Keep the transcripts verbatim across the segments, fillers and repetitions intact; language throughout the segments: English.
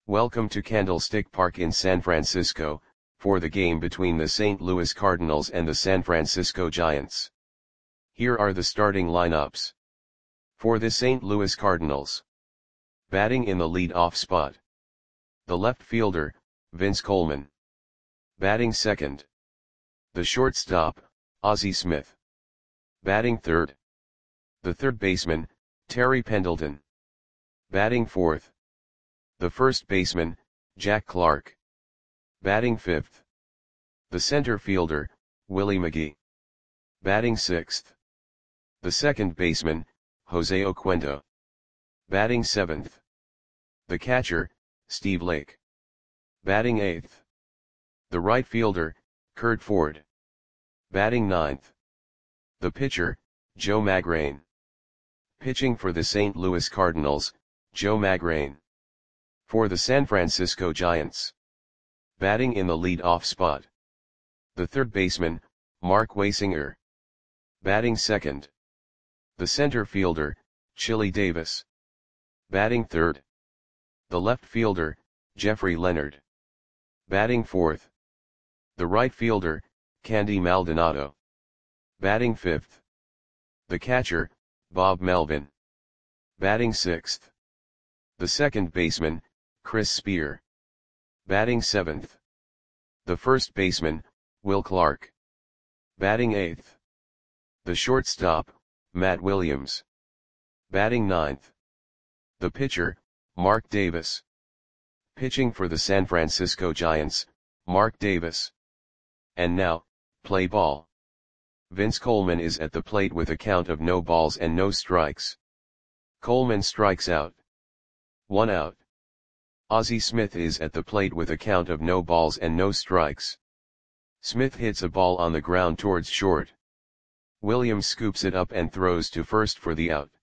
Welcome to Candlestick Park in San Francisco, for the game between the Saint Louis Cardinals and the San Francisco Giants. Here are the starting lineups. For the Saint Louis Cardinals. Batting in the lead-off spot. The left fielder, Vince Coleman. Batting second. The shortstop, Ozzie Smith. Batting third. The third baseman, Terry Pendleton. Batting fourth. The first baseman, Jack Clark. Batting fifth. The center fielder, Willie McGee. Batting sixth. The second baseman, Jose Oquendo. Batting seventh. The catcher, Steve Lake. Batting eighth. The right fielder, Curt Ford. Batting ninth. The pitcher, Joe Magrane. Pitching for the Saint Louis Cardinals, Joe Magrane. For the San Francisco Giants. Batting in the lead-off spot. The third baseman, Mark Waysinger. Batting second. The center fielder, Chili Davis. Batting third. The left fielder, Jeffrey Leonard. Batting fourth. The right fielder, Candy Maldonado. Batting fifth. The catcher, Bob Melvin. Batting sixth. The second baseman, Chris Spear. Batting seventh. The first baseman, Will Clark. Batting eighth. The shortstop, Matt Williams. Batting ninth. The pitcher, Mark Davis. Pitching for the San Francisco Giants, Mark Davis. And now, play ball. Vince Coleman is at the plate with a count of no balls and no strikes. Coleman strikes out. One out. Ozzie Smith is at the plate with a count of no balls and no strikes. Smith hits a ball on the ground towards short. Williams scoops it up and throws to first for the out.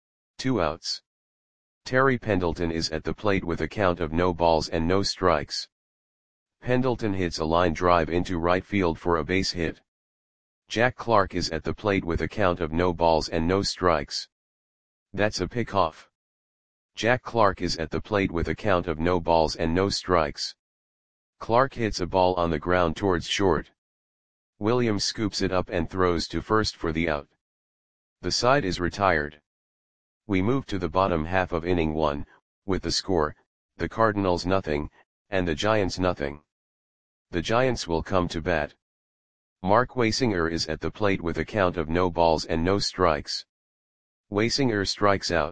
Two outs. Terry Pendleton is at the plate with a count of no balls and no strikes. Pendleton hits a line drive into right field for a base hit. Jack Clark is at the plate with a count of no balls and no strikes. That's a pickoff. Jack Clark is at the plate with a count of no balls and no strikes. Clark hits a ball on the ground towards short. Williams scoops it up and throws to first for the out. The side is retired. We move to the bottom half of inning one, with the score, the Cardinals nothing, and the Giants nothing. The Giants will come to bat. Mark Waysinger is at the plate with a count of no balls and no strikes. Waysinger strikes out.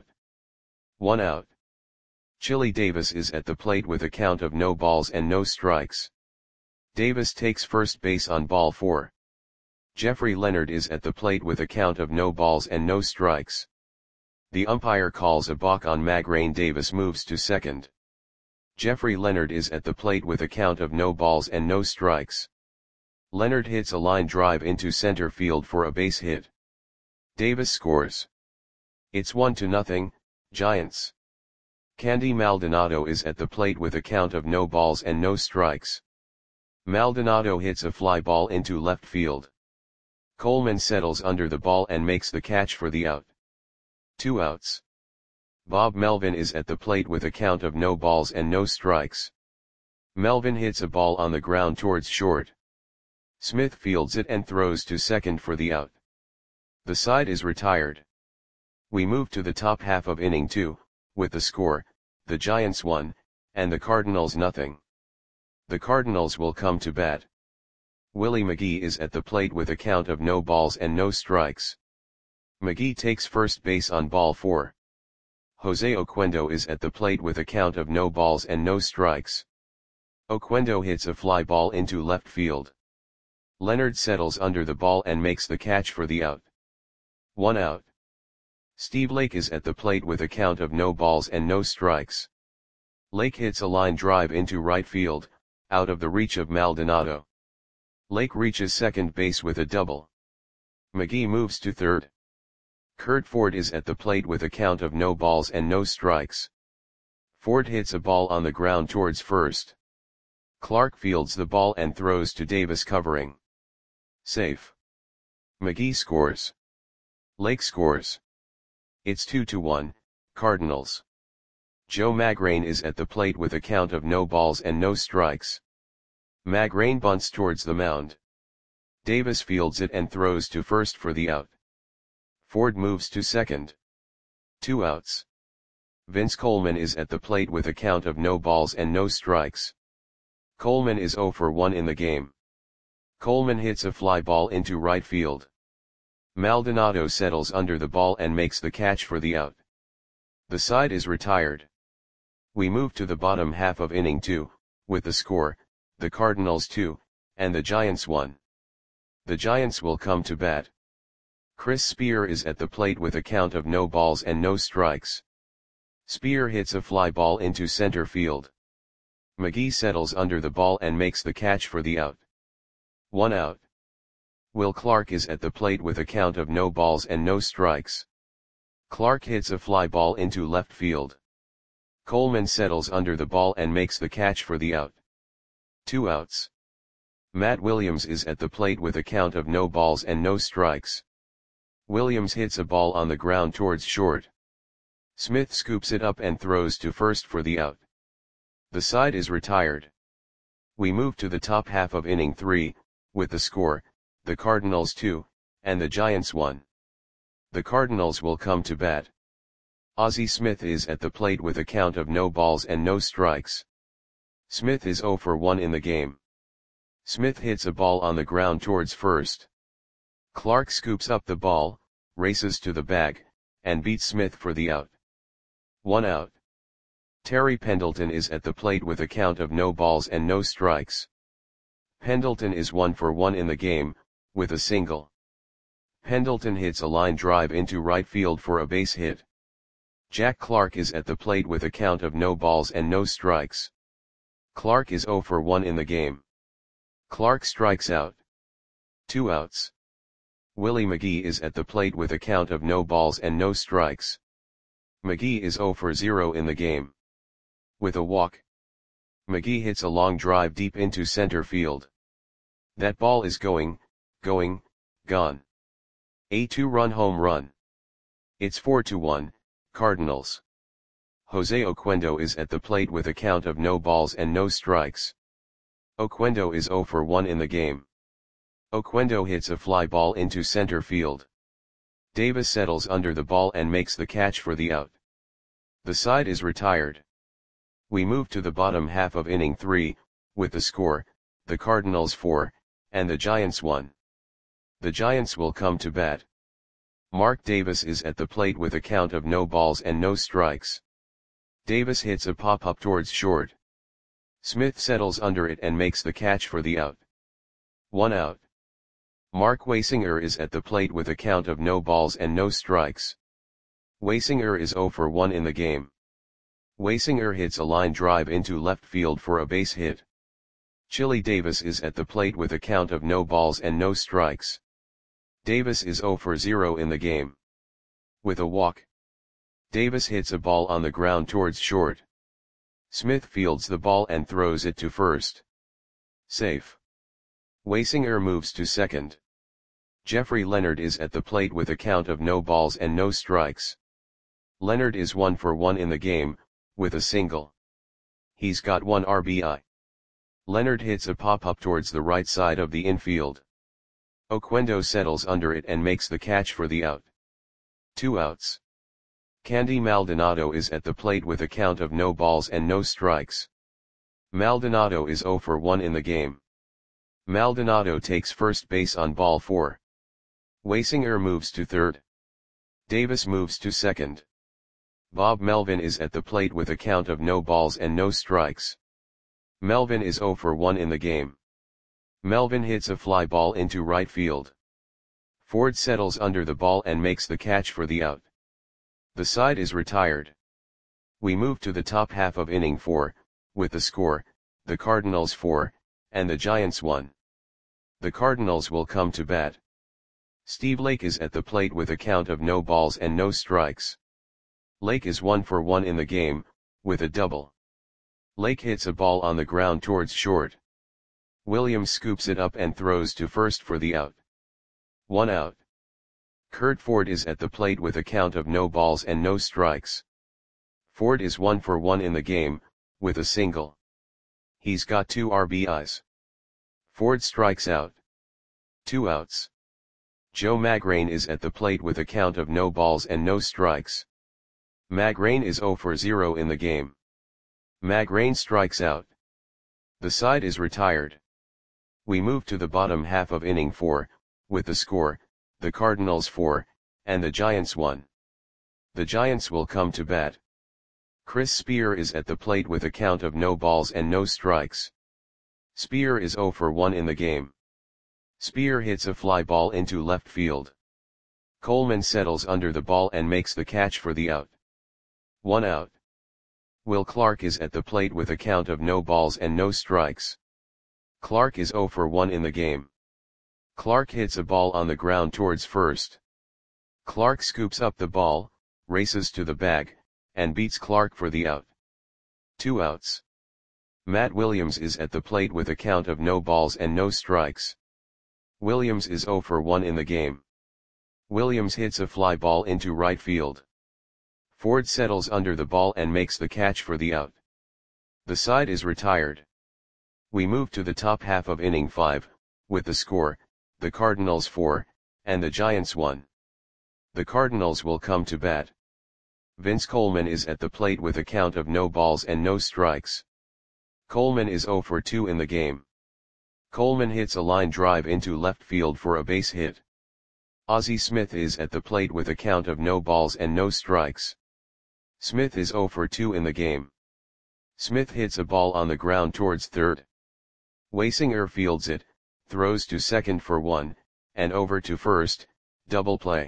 One out. Chili Davis is at the plate with a count of no balls and no strikes. Davis takes first base on ball four. Jeffrey Leonard is at the plate with a count of no balls and no strikes. The umpire calls a balk on Magrane. Davis moves to second. Jeffrey Leonard is at the plate with a count of no balls and no strikes. Leonard hits a line drive into center field for a base hit. Davis scores. It's one to nothing, Giants. Candy Maldonado is at the plate with a count of no balls and no strikes. Maldonado hits a fly ball into left field. Coleman settles under the ball and makes the catch for the out. Two outs. Bob Melvin is at the plate with a count of no balls and no strikes. Melvin hits a ball on the ground towards short. Smith fields it and throws to second for the out. The side is retired. We move to the top half of inning two, with the score, the Giants one, and the Cardinals nothing. The Cardinals will come to bat. Willie McGee is at the plate with a count of no balls and no strikes. McGee takes first base on ball four. Jose Oquendo is at the plate with a count of no balls and no strikes. Oquendo hits a fly ball into left field. Leonard settles under the ball and makes the catch for the out. One out. Steve Lake is at the plate with a count of no balls and no strikes. Lake hits a line drive into right field, out of the reach of Maldonado. Lake reaches second base with a double. McGee moves to third. Curt Ford is at the plate with a count of no balls and no strikes. Ford hits a ball on the ground towards first. Clark fields the ball and throws to Davis covering. Safe. McGee scores. Lake scores. It's two to one, Cardinals. Joe Magrane is at the plate with a count of no balls and no strikes. Magrane bunts towards the mound. Davis fields it and throws to first for the out. Ford moves to second. Two outs. Vince Coleman is at the plate with a count of no balls and no strikes. Coleman is oh for one in the game. Coleman hits a fly ball into right field. Maldonado settles under the ball and makes the catch for the out. The side is retired. We move to the bottom half of inning two, with the score, the Cardinals two, and the Giants one. The Giants will come to bat. Chris Spear is at the plate with a count of no balls and no strikes. Spear hits a fly ball into center field. McGee settles under the ball and makes the catch for the out. One out. Will Clark is at the plate with a count of no balls and no strikes. Clark hits a fly ball into left field. Coleman settles under the ball and makes the catch for the out. Two outs. Matt Williams is at the plate with a count of no balls and no strikes. Williams hits a ball on the ground towards short. Smith scoops it up and throws to first for the out. The side is retired. We move to the top half of inning three, with the score, the Cardinals two, and the Giants one. The Cardinals will come to bat. Ozzie Smith is at the plate with a count of no balls and no strikes. Smith is oh for one in the game. Smith hits a ball on the ground towards first. Clark scoops up the ball, races to the bag, and beats Smith for the out. One out. Terry Pendleton is at the plate with a count of no balls and no strikes. Pendleton is one for one in the game, with a single. Pendleton hits a line drive into right field for a base hit. Jack Clark is at the plate with a count of no balls and no strikes. Clark is oh for one in the game. Clark strikes out. Two outs. Willie McGee is at the plate with a count of no balls and no strikes. McGee is oh for zero in the game. With a walk. McGee hits a long drive deep into center field. That ball is going, going, gone. A two-run home run. It's four to one, Cardinals. Jose Oquendo is at the plate with a count of no balls and no strikes. Oquendo is oh for one in the game. Oquendo hits a fly ball into center field. Davis settles under the ball and makes the catch for the out. The side is retired. We move to the bottom half of inning three, with the score, the Cardinals four, and the Giants one. The Giants will come to bat. Mark Davis is at the plate with a count of no balls and no strikes. Davis hits a pop-up towards short. Smith settles under it and makes the catch for the out. One out. Mark Waysinger is at the plate with a count of no balls and no strikes. Waysinger is oh for one in the game. Waysinger hits a line drive into left field for a base hit. Chili Davis is at the plate with a count of no balls and no strikes. Davis is oh for zero in the game. With a walk. Davis hits a ball on the ground towards short. Smith fields the ball and throws it to first. Safe. Waysinger moves to second. Jeffrey Leonard is at the plate with a count of no balls and no strikes. Leonard is one for one in the game, with a single. He's got one R B I. Leonard hits a pop-up towards the right side of the infield. Oquendo settles under it and makes the catch for the out. Two outs. Candy Maldonado is at the plate with a count of no balls and no strikes. Maldonado is oh for one in the game. Maldonado takes first base on ball four. Waysinger moves to third. Davis moves to second. Bob Melvin is at the plate with a count of no balls and no strikes. Melvin is oh for one in the game. Melvin hits a fly ball into right field. Ford settles under the ball and makes the catch for the out. The side is retired. We move to the top half of inning four, with the score, the Cardinals four, and the Giants one. The Cardinals will come to bat. Steve Lake is at the plate with a count of no balls and no strikes. Lake is one for one in the game, with a double. Lake hits a ball on the ground towards short. Williams scoops it up and throws to first for the out. One out. Kurt Ford is at the plate with a count of no balls and no strikes. Ford is one for one in the game, with a single. He's got two R B Is. Ford strikes out. Two outs. Joe Magrane is at the plate with a count of no balls and no strikes. Magrane is zero for zero in the game. Magrane strikes out. The side is retired. We move to the bottom half of inning four, with the score, the Cardinals four, and the Giants one. The Giants will come to bat. Chris Spear is at the plate with a count of no balls and no strikes. Spear is zero for one in the game. Spear hits a fly ball into left field. Coleman settles under the ball and makes the catch for the out. One out. Will Clark is at the plate with a count of no balls and no strikes. Clark is zero for one in the game. Clark hits a ball on the ground towards first. Clark scoops up the ball, races to the bag, and beats Clark for the out. Two outs. Matt Williams is at the plate with a count of no balls and no strikes. Williams is zero for one in the game. Williams hits a fly ball into right field. Ford settles under the ball and makes the catch for the out. The side is retired. We move to the top half of inning five, with the score, the Cardinals four, and the Giants one. The Cardinals will come to bat. Vince Coleman is at the plate with a count of no balls and no strikes. Coleman is zero for two in the game. Coleman hits a line drive into left field for a base hit. Ozzie Smith is at the plate with a count of no balls and no strikes. Smith is zero for two in the game. Smith hits a ball on the ground towards third. Waysinger fields it, throws to second for one, and over to first, double play.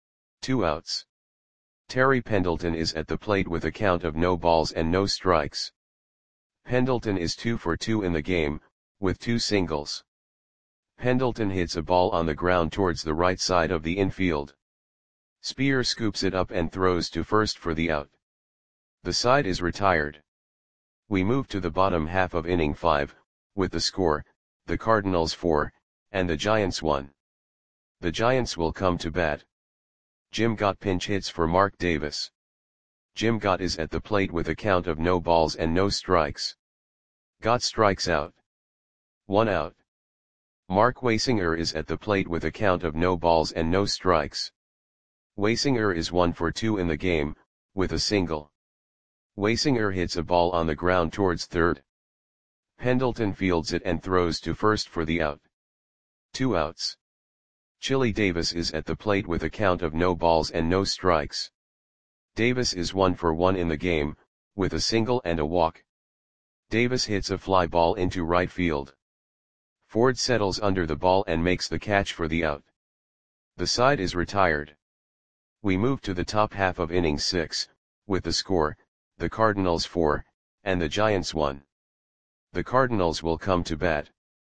Two outs. Terry Pendleton is at the plate with a count of no balls and no strikes. Pendleton is two for two in the game, with two singles. Pendleton hits a ball on the ground towards the right side of the infield. Spear scoops it up and throws to first for the out. The side is retired. We move to the bottom half of inning five, with the score, the Cardinals four, and the Giants one. The Giants will come to bat. Jim Gott pinch hits for Mark Davis. Jim Gott is at the plate with a count of no balls and no strikes. Gott strikes out. One out. Mark Waysinger is at the plate with a count of no balls and no strikes. Waysinger is one for two in the game, with a single. Waysinger hits a ball on the ground towards third. Pendleton fields it and throws to first for the out. Two outs. Chili Davis is at the plate with a count of no balls and no strikes. Davis is one for one in the game, with a single and a walk. Davis hits a fly ball into right field. Ford settles under the ball and makes the catch for the out. The side is retired. We move to the top half of inning six, with the score, the Cardinals four, and the Giants one. The Cardinals will come to bat.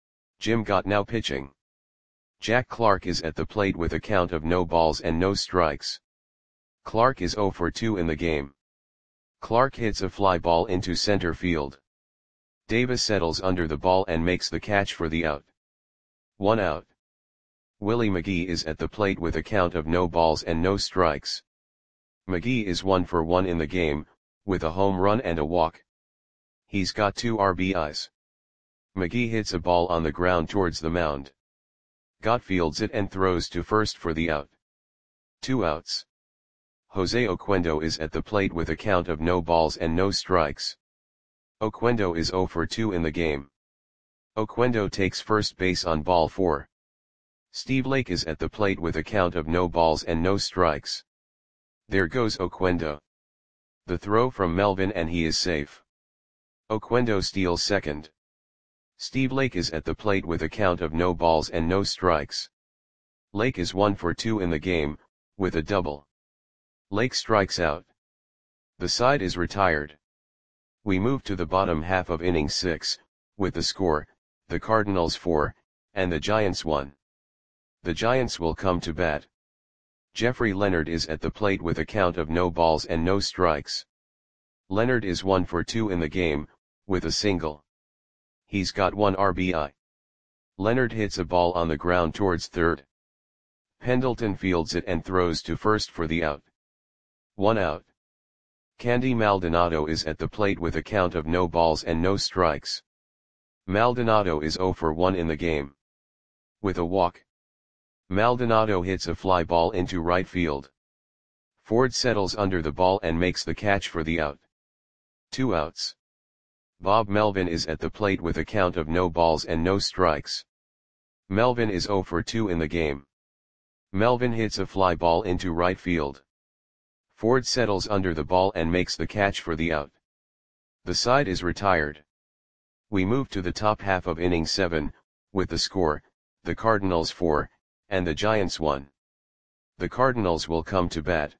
Jim Gott now pitching. Jack Clark is at the plate with a count of no balls and no strikes. Clark is zero for two in the game. Clark hits a fly ball into center field. Davis settles under the ball and makes the catch for the out. One out. Willie McGee is at the plate with a count of no balls and no strikes. McGee is one for one in the game, with a home run and a walk. He's got two R B Is. McGee hits a ball on the ground towards the mound. Gott fields it and throws to first for the out. Two outs. Jose Oquendo is at the plate with a count of no balls and no strikes. Oquendo is zero for two in the game. Oquendo takes first base on ball four. Steve Lake is at the plate with a count of no balls and no strikes. There goes Oquendo. The throw from Melvin and he is safe. Oquendo steals second. Steve Lake is at the plate with a count of no balls and no strikes. Lake is one for two in the game, with a double. Lake strikes out. The side is retired. We move to the bottom half of inning six, with the score, the Cardinals four, and the Giants one. The Giants will come to bat. Jeffrey Leonard is at the plate with a count of no balls and no strikes. Leonard is one for two in the game, with a single. He's got one R B I. Leonard hits a ball on the ground towards third. Pendleton fields it and throws to first for the out. One out. Candy Maldonado is at the plate with a count of no balls and no strikes. Maldonado is zero for one in the game. With a walk, Maldonado hits a fly ball into right field. Ford settles under the ball and makes the catch for the out. Two outs. Bob Melvin is at the plate with a count of no balls and no strikes. Melvin is zero for two in the game. Melvin hits a fly ball into right field. Ford settles under the ball and makes the catch for the out. The side is retired. We move to the top half of inning seven, with the score, the Cardinals four, and the Giants one. The Cardinals will come to bat.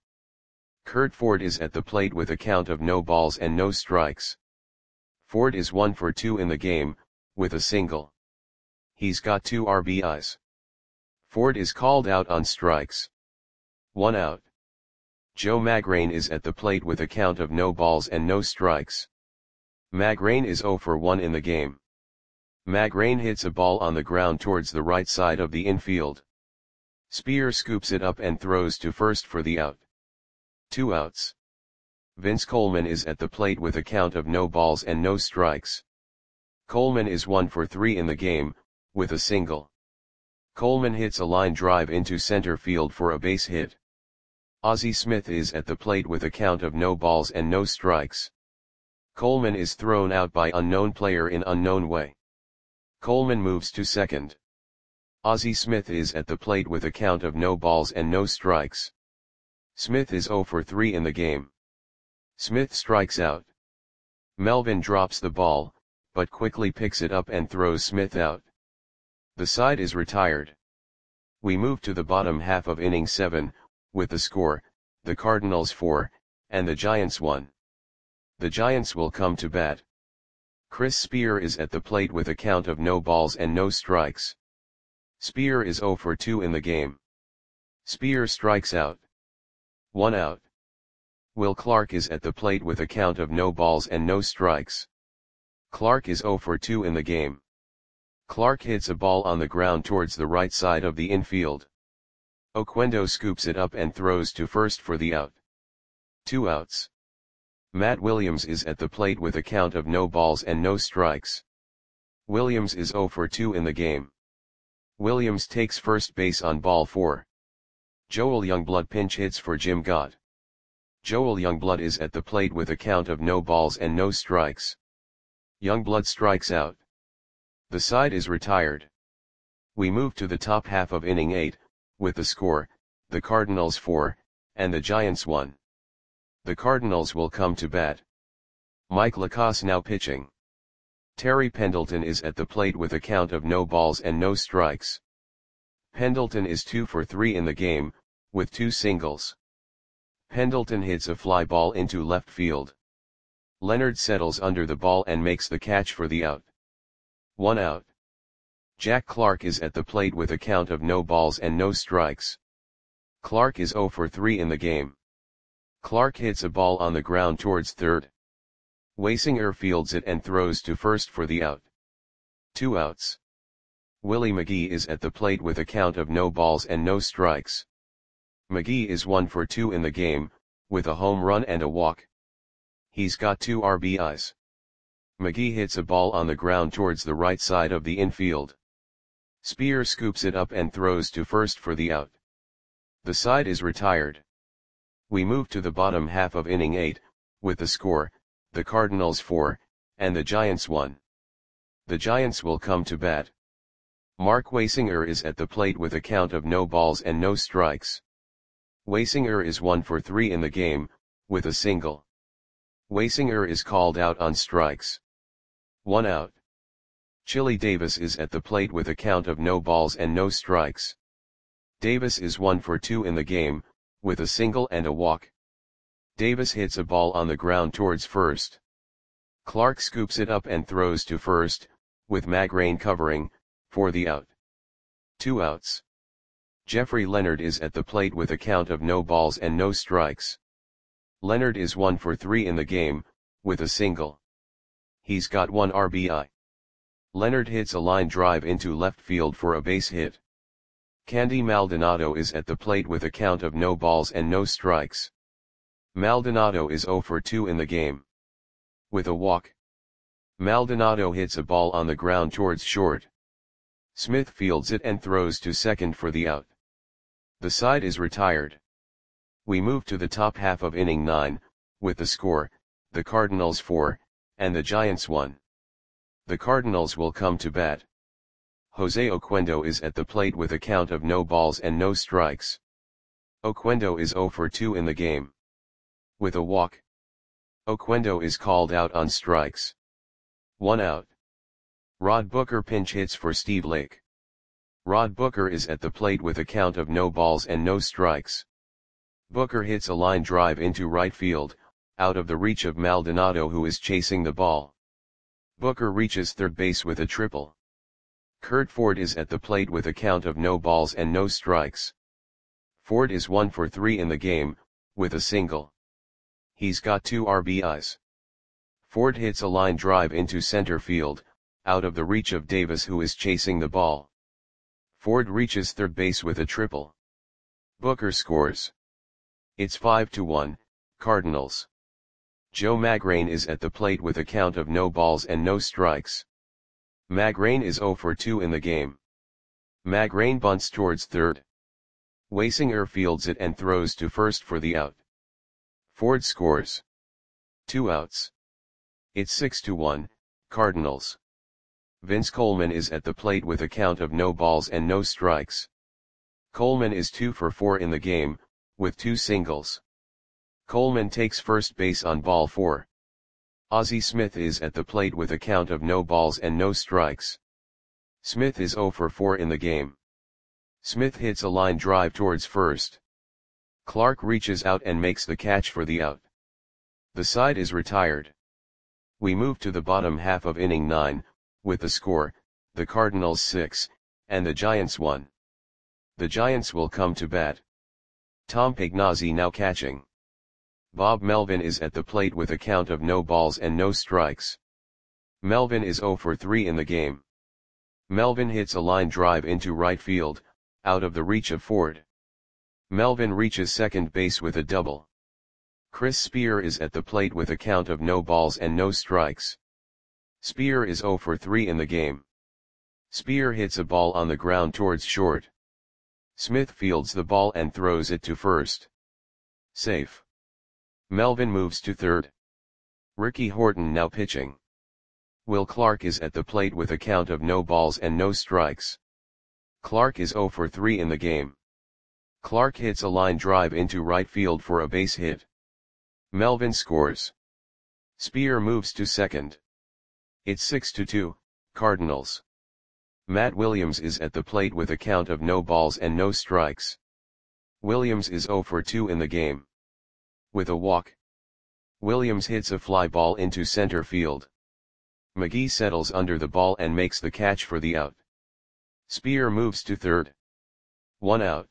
Curt Ford is at the plate with a count of no balls and no strikes. Ford is one for two in the game, with a single. He's got two R B Is. Ford is called out on strikes. One out. Joe Magrane is at the plate with a count of no balls and no strikes. Magrane is zero for one in the game. Magrane hits a ball on the ground towards the right side of the infield. Spear scoops it up and throws to first for the out. Two outs. Vince Coleman is at the plate with a count of no balls and no strikes. Coleman is one for three in the game, with a single. Coleman hits a line drive into center field for a base hit. Ozzie Smith is at the plate with a count of no balls and no strikes. Coleman is thrown out by unknown player in unknown way. Coleman moves to second. Ozzie Smith is at the plate with a count of no balls and no strikes. Smith is zero for three in the game. Smith strikes out. Melvin drops the ball, but quickly picks it up and throws Smith out. The side is retired. We move to the bottom half of inning seven, with the score, the Cardinals four, and the Giants one. The Giants will come to bat. Chris Spear is at the plate with a count of no balls and no strikes. Spear is zero for two in the game. Spear strikes out. One out. Will Clark is at the plate with a count of no balls and no strikes. Clark is zero for two in the game. Clark hits a ball on the ground towards the right side of the infield. Oquendo scoops it up and throws to first for the out. Two outs. Matt Williams is at the plate with a count of no balls and no strikes. Williams is zero for two in the game. Williams takes first base on ball four. Joel Youngblood pinch hits for Jim Gott. Joel Youngblood is at the plate with a count of no balls and no strikes. Youngblood strikes out. The side is retired. We move to the top half of inning eight, with the score, the Cardinals four, and the Giants one. The Cardinals will come to bat. Mike Lacasse now pitching. Terry Pendleton is at the plate with a count of no balls and no strikes. Pendleton is two for three in the game, with two singles. Pendleton hits a fly ball into left field. Leonard settles under the ball and makes the catch for the out. One out. Jack Clark is at the plate with a count of no balls and no strikes. Clark is zero for three in the game. Clark hits a ball on the ground towards third. Waysinger fields it and throws to first for the out. Two outs. Willie McGee is at the plate with a count of no balls and no strikes. McGee is one for two in the game, with a home run and a walk. He's got two R B Is. McGee hits a ball on the ground towards the right side of the infield. Spear scoops it up and throws to first for the out. The side is retired. We move to the bottom half of inning eight, with the score, the Cardinals four, and the Giants one. The Giants will come to bat. Mark Waysinger is at the plate with a count of no balls and no strikes. Waysinger is one for three in the game, with a single. Waysinger is called out on strikes. One out. Chili Davis is at the plate with a count of no balls and no strikes. Davis is one for two in the game, with a single and a walk. Davis hits a ball on the ground towards first. Clark scoops it up and throws to first, with Magrane covering, for the out. Two outs. Jeffrey Leonard is at the plate with a count of no balls and no strikes. Leonard is one for three in the game, with a single. He's got one R B I. Leonard hits a line drive into left field for a base hit. Candy Maldonado is at the plate with a count of no balls and no strikes. Maldonado is zero for two in the game. With a walk. Maldonado hits a ball on the ground towards short. Smith fields it and throws to second for the out. The side is retired. We move to the top half of inning nine, with the score, the Cardinals four, and the Giants one. The Cardinals will come to bat. Jose Oquendo is at the plate with a count of no balls and no strikes. Oquendo is zero for two in the game. With a walk. Oquendo is called out on strikes. One out. Rod Booker pinch hits for Steve Lake. Rod Booker is at the plate with a count of no balls and no strikes. Booker hits a line drive into right field, out of the reach of Maldonado, who is chasing the ball. Booker reaches third base with a triple. Curt Ford is at the plate with a count of no balls and no strikes. Ford is one for three in the game, with a single. He's got two R B Is. Ford hits a line drive into center field, out of the reach of Davis, who is chasing the ball. Ford reaches third base with a triple. Booker scores. It's five to one, Cardinals. Joe Magrane is at the plate with a count of no balls and no strikes. Magrane is zero for two in the game. Magrane bunts towards third. Wasinger fields it and throws to first for the out. Ford scores. Two outs. It's six to one, Cardinals. Vince Coleman is at the plate with a count of no balls and no strikes. Coleman is two for four in the game, with two singles. Coleman takes first base on ball four. Ozzie Smith is at the plate with a count of no balls and no strikes. Smith is zero for four in the game. Smith hits a line drive towards first. Clark reaches out and makes the catch for the out. The side is retired. We move to the bottom half of inning nine, with the score, the Cardinals six, and the Giants one. The Giants will come to bat. Tom Pagnozzi now catching. Bob Melvin is at the plate with a count of no balls and no strikes. Melvin is zero for three in the game. Melvin hits a line drive into right field, out of the reach of Ford. Melvin reaches second base with a double. Chris Spear is at the plate with a count of no balls and no strikes. Spear is zero for three in the game. Spear hits a ball on the ground towards short. Smith fields the ball and throws it to first. Safe. Melvin moves to third. Ricky Horton now pitching. Will Clark is at the plate with a count of no balls and no strikes. Clark is zero for three in the game. Clark hits a line drive into right field for a base hit. Melvin scores. Spear moves to second. It's six to two, Cardinals. Matt Williams is at the plate with a count of no balls and no strikes. Williams is zero for two in the game. With a walk. Williams hits a fly ball into center field. McGee settles under the ball and makes the catch for the out. Spear moves to third. One out.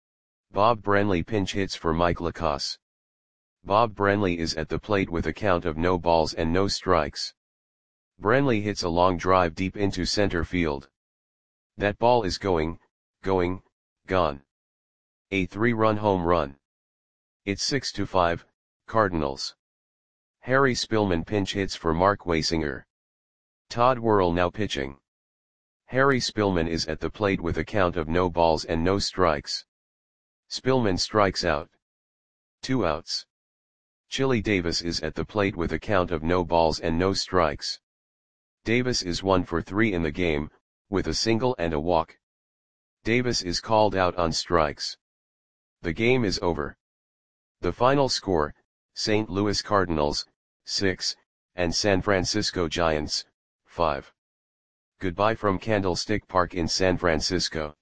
Bob Branley pinch hits for Mike Lacasse. Bob Branley is at the plate with a count of no balls and no strikes. Branley hits a long drive deep into center field. That ball is going, going, gone. A three-run home run. It's six to five, Cardinals. Harry Spillman pinch hits for Mark Wasinger. Todd Worrell now pitching. Harry Spillman is at the plate with a count of no balls and no strikes. Spillman strikes out. Two outs. Chili Davis is at the plate with a count of no balls and no strikes. Davis is one for three in the game, with a single and a walk. Davis is called out on strikes. The game is over. The final score, Saint Louis Cardinals, six, and San Francisco Giants, five. Goodbye from Candlestick Park in San Francisco.